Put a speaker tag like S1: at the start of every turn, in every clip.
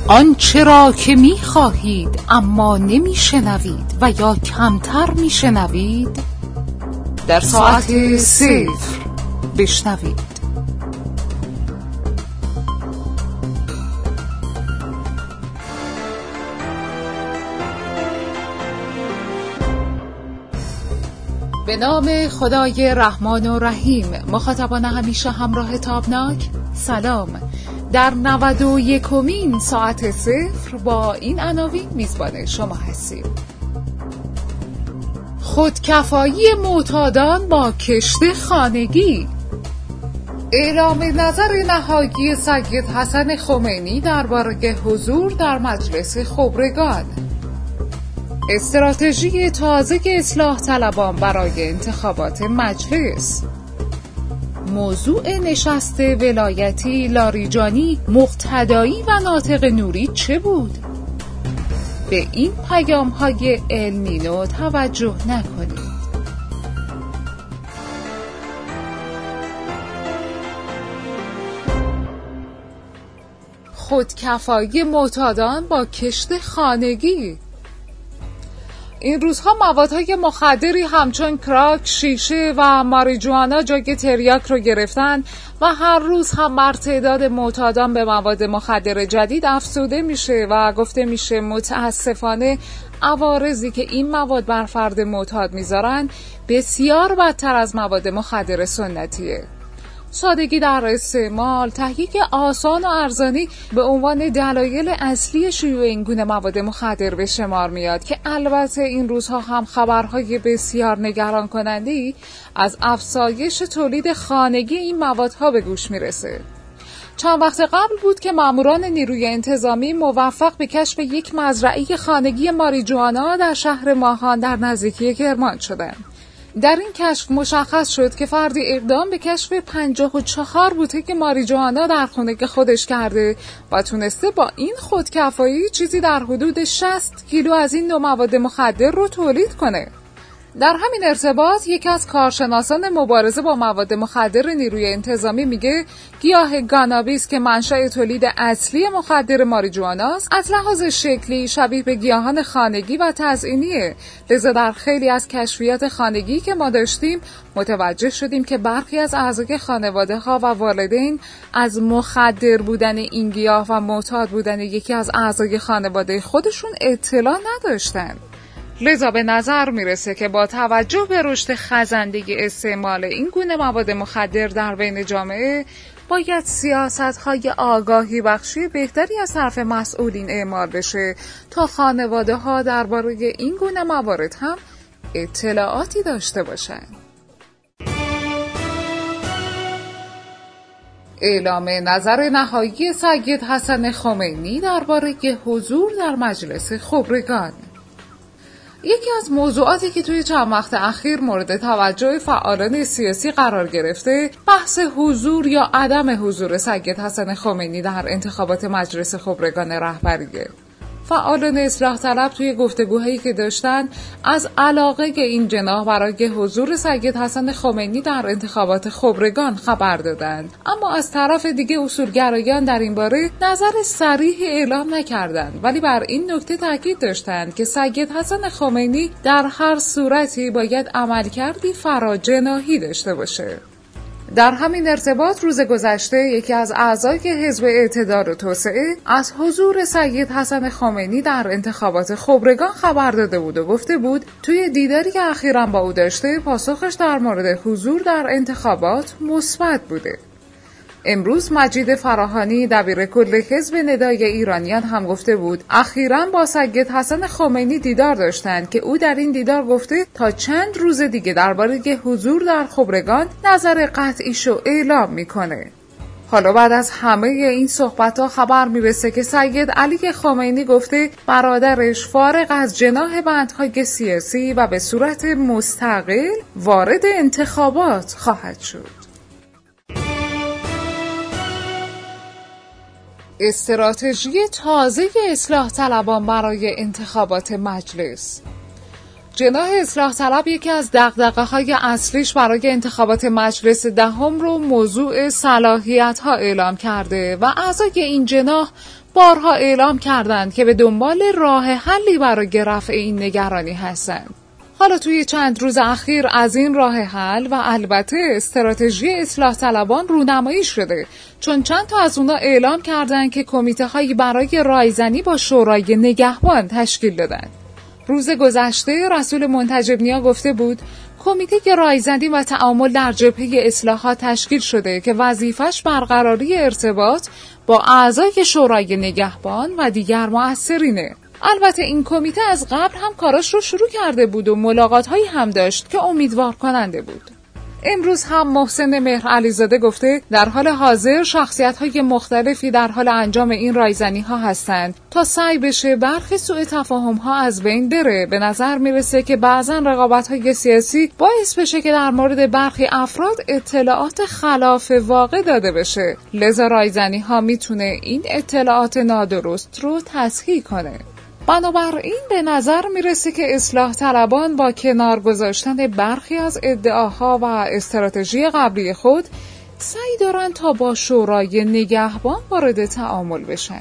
S1: آنچه را که می خواهید اما نمی شنوید و یا کمتر می شنوید در ساعت 0 بشنوید. به نام خدای رحمان و رحیم. مخاطبان همیشه همراه تابناک، سلام. در 91مین ساعت 0 با این عناوین میزبان شما هستیم. خودکفایی معتادان با کشت خانگی. اعلام نظر نهایی سید حسن خمینی درباره حضور در مجلس خبرگان. استراتژی تازه اصلاح طلبان برای انتخابات مجلس. موضوع نشست ولایتی لاریجانی، مقتدایی و ناطق نوری چه بود؟ به این پیام‌های النینو توجه نکنید. خودکفایی معتادان با کشت خانگی. این روزها موادهای مخدری همچون کراک، شیشه و ماریجوانا جای تریاک رو گرفتن و هر روز هم بر تعداد معتادان به مواد مخدر جدید افزوده میشه و گفته میشه متاسفانه عوارضی که این مواد بر فرد معتاد میذارن بسیار بدتر از مواد مخدر سنتیه. سادگی در استعمال، تهیه آسان و ارزانی به عنوان دلایل اصلی شیوع این گونه مواد مخدر به شمار میاد که البته این روزها هم خبرهای بسیار نگران کننده‌ای از افزایش تولید خانگی این موادها به گوش میرسه. چند وقت قبل بود که ماموران نیروی انتظامی موفق به کشف یک مزرعه خانگی ماریجوانا در شهر ماهان در نزدیکی کرمان شدند. در این کشف مشخص شد که فردی اقدام به کشف 54 بوتک ماریجوانا در خانه خودش کرده و تونسته با این خودکفایی چیزی در حدود 60 کیلو از این نوع مواد مخدر رو تولید کنه. در همین ارتباط یکی از کارشناسان مبارزه با مواد مخدر نیروی انتظامی میگه گیاه گانابیس که منشأ تولید اصلی مخدر ماریجواناست از لحاظ شکلی شبیه به گیاهان خانگی و تزئینیه. لذا در خیلی از کشفیات خانگی که ما داشتیم متوجه شدیم که برخی از اعضای خانواده ها و والدین از مخدر بودن این گیاه و معتاد بودن یکی از اعضای خانواده خودشون اطلاع نداشتن. لذا به نظر میرسه که با توجه به رشد خزندگی استعمال این گونه مواد مخدر در بین جامعه باید سیاست‌های آگاهی بخشی بهتری از طرف مسئولین اعمال بشه تا خانواده‌ها درباره این گونه موارد هم اطلاعاتی داشته باشند. اعلام نظر نهایی سید حسن خمینی درباره حضور در مجلس خبرگان. یکی از موضوعاتی که توی چند وقت اخیر مورد توجه فعالان سیاسی قرار گرفته بحث حضور یا عدم حضور سید حسن خمینی در انتخابات مجلس خبرگان رهبریه. فعالان اصلاح طلب توی گفتگوهایی که داشتن از علاقه این جناح برای حضور سید حسن خمینی در انتخابات خبرگان خبر دادند، اما از طرف دیگه اصولگرایان در این باره نظر صریح اعلام نکردند، ولی بر این نکته تاکید داشتند که سید حسن خمینی در هر صورتی باید عملکردی فراجناحی داشته باشه. در همین ارتباط روز گذشته یکی از اعضای حزب اعتدال و توسعه از حضور سید حسن خمینی در انتخابات خبرگان خبر داده بود و گفته بود توی دیداری که اخیراً با او داشته پاسخش در مورد حضور در انتخابات مثبت بوده. امروز مجید فراهانی دبیر کل حزب ندای ایرانیان هم گفته بود اخیراً با سید حسن خمینی دیدار داشتند که او در این دیدار گفته تا چند روز دیگه درباره حضور در خبرگان نظر قطعیشو اعلام میکنه. حالا بعد از همه این صحبت‌ها خبر میرسه که سید علی خمینی گفته برادرش فارغ از جناح بندهای سیاسی و به صورت مستقل وارد انتخابات خواهد شد. استراتژی تازه اصلاح طلبان برای انتخابات مجلس. جناح اصلاح طلب یکی از دغدغه‌های اصلیش برای انتخابات مجلس دهم رو موضوع صلاحیت‌ها اعلام کرده و اعضای این جناح بارها اعلام کردند که به دنبال راه حلی برای رفع این نگرانی هستند. حالا توی چند روز اخیر از این راه حل و البته استراتژی اصلاح طلبان رونمایی شده، چون چند تا از اونا اعلام کردند که کمیته هایی برای رایزنی با شورای نگهبان تشکیل دادن. روز گذشته رسول منتجب نیا گفته بود کمیته رایزنی و تعامل در جبهه اصلاحات تشکیل شده که وظیفش برقراری ارتباط با اعضای شورای نگهبان و دیگر مؤثرینه. البته این کمیته از قبل هم کاراش رو شروع کرده بود و ملاقات‌هایی هم داشت که امیدوار کننده بود. امروز هم محسن مهر علیزاده گفته در حال حاضر شخصیت‌های مختلفی در حال انجام این رایزنی‌ها هستند تا سعی بشه برخی سوء تفاهم‌ها از بین بره. به نظر میرسه که بعضن رقابت‌های سیاسی باعث بشه که در مورد برخی افراد اطلاعات خلاف واقع داده بشه، لذا رایزنی‌ها میتونه این اطلاعات نادرست رو تصحیح کنه. بنابراین به نظر میرسه که اصلاح طلبان با کنار گذاشتن برخی از ادعاها و استراتژی قبلی خود سعی دارن تا با شورای نگهبان وارد تعامل بشن.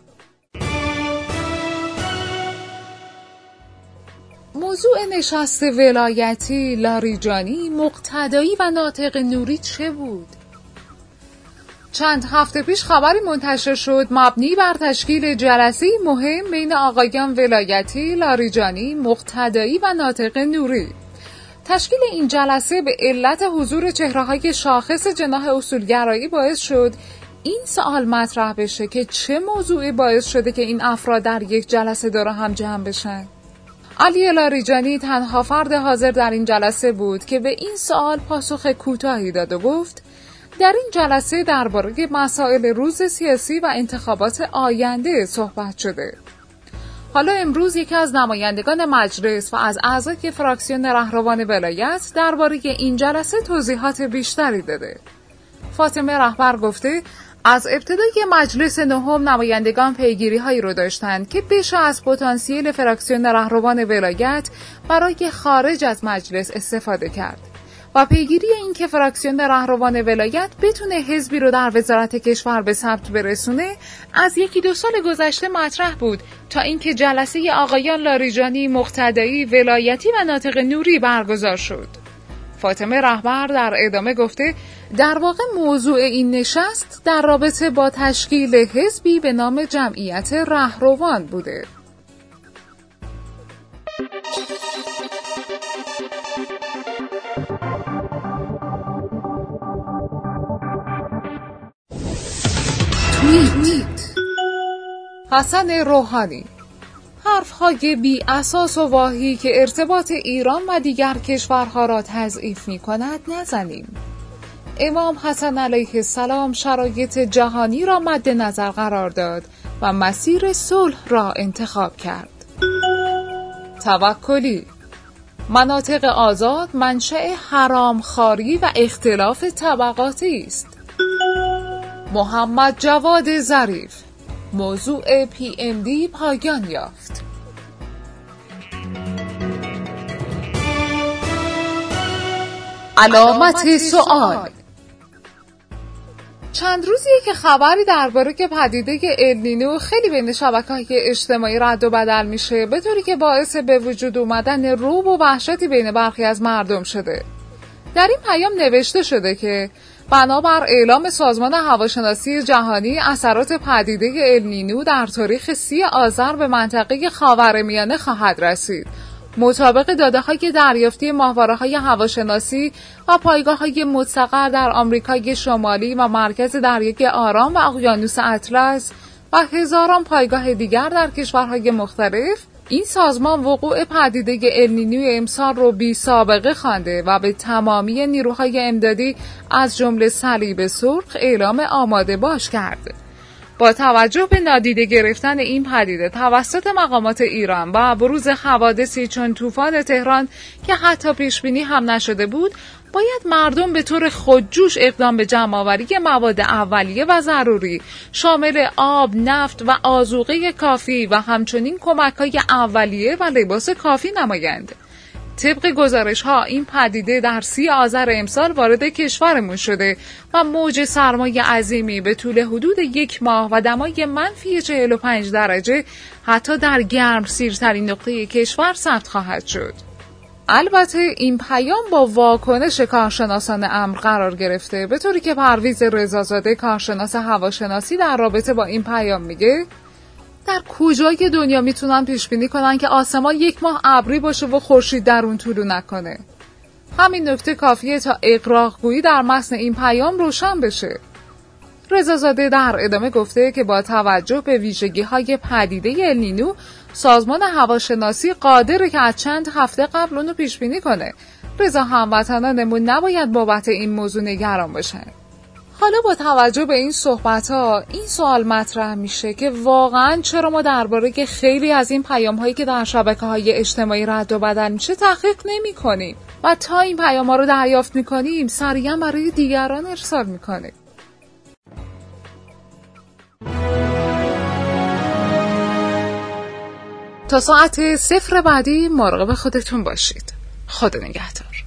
S1: موضوع نشست ولایتی لاریجانی، مقتدایی و ناطق نوری چه بود؟ چند هفته پیش خبری منتشر شد مبنی بر تشکیل جلسه‌ای مهم بین آقایان ولایتی، لاریجانی، مقتدایی و ناطق نوری. تشکیل این جلسه به علت حضور چهره‌های شاخص جناح اصولگرایی باعث شد این سوال مطرح بشه که چه موضوعی باعث شده که این افراد در یک جلسه دور هم جمع بشن. علی لاریجانی تنها فرد حاضر در این جلسه بود که به این سوال پاسخ کوتاهی داد و گفت در این جلسه درباره مسائل روز سیاسی و انتخابات آینده صحبت شده. حالا امروز یکی از نمایندگان مجلس و از اعضای فراکسیون رهروان ولایت درباره این جلسه توضیحات بیشتری داده. فاطمه رهبر گفته از ابتدای مجلس نهم نمایندگان پیگیری‌هایی رو داشتند که بشه از پتانسیل فراکسیون رهروان ولایت برای خارج از مجلس استفاده کرد و پیگیری این که فراکسیون رهروان ولایت بتونه حزبی رو در وزارت کشور به ثبت برسونه از 1-2 سال گذشته مطرح بود تا اینکه جلسه آقایان لاریجانی، مقتدایی، ولایتی و ناطق نوری برگزار شد. فاطمه رهبر در ادامه گفته در واقع موضوع این نشست در رابطه با تشکیل حزبی به نام جمعیت رهروان بوده. حسن روحانی: حرف‌های بی اساس و واهی که ارتباط ایران و دیگر کشورها را تضعیف می‌کند نزنیم. امام حسن علیه السلام شرایط جهانی را مد نظر قرار داد و مسیر صلح را انتخاب کرد. توکلی: مناطق آزاد منشأ حرامخواری و اختلاف طبقاتی است. محمد جواد ظریف: موضوع PMD پایان یافت. علامت سوال: چند روزیه که خبری درباره که پدیده النینو خیلی بین شبکه‌های اجتماعی رد و بدل میشه، به طوری که باعث به وجود اومدن رعب و وحشتی بین برخی از مردم شده. در این پیام نوشته شده که بنابر اعلام سازمان هواشناسی جهانی اثرات پدیده النینو در تاریخ 30 آذر به منطقه خاورمیانه خواهد رسید. مطابق داده‌های دریافتی ماهواره‌های هواشناسی و پایگاه‌های مستقر در آمریکای شمالی و مرکز دریای آرام و اقیانوس اطلس و هزاران پایگاه دیگر در کشورهای مختلف، این سازمان وقوع پدیده النینو امسال رو بی سابقه خوانده و به تمامی نیروهای امدادی از جمله صلیب سرخ اعلام آماده باش کرد. با توجه به نادیده گرفتن این پدیده توسط مقامات ایران و بروز حوادثی چون طوفان تهران که حتی پیشبینی هم نشده بود، باید مردم به طور خودجوش اقدام به جمع‌آوری مواد اولیه و ضروری شامل آب، نفت و آذوقه کافی و همچنین کمک‌های اولیه و لباس کافی نمایند. طبق گزارش‌ها این پدیده در 30 آذر امسال وارد کشورمون شده و موج سرمای عظیمی به طول حدود 1 ماه و دمای منفی 45 درجه حتی در گرمسیرترین نقطه کشور ثبت خواهد شد. البته این پیام با واکنش کارشناسان امر قرار گرفته، به طوری که پرویز رضازاده کارشناس هواشناسی در رابطه با این پیام میگه در کجای دنیا میتونن پیش بینی کنن که آسمان 1 ماه ابری باشه و خورشید در اون طلوع نکنه؟ همین نکته کافیه تا اغراق‌گویی در متن این پیام روشن بشه. رضازاده در ادامه گفته که با توجه به ویژگی‌های پدیده النینو، سازمان هواشناسی قادره که از چند هفته قبل اونو پیش بینی کنه. رضا هموطنانمون نباید بابت این موضوع نگران باشن. حالا با توجه به این صحبت‌ها این سوال مطرح میشه که واقعاً چرا ما درباره خیلی از این پیام‌هایی که در شبکه‌های اجتماعی رد و بدل میشه تحقیق نمی‌کنیم و تا این پیام‌ها رو دریافت می‌کنیم سریعاً برای دیگران ارسال می‌کنیم. تا ساعت 0 بعدی مراقب خودتون باشید. خدا نگهدار.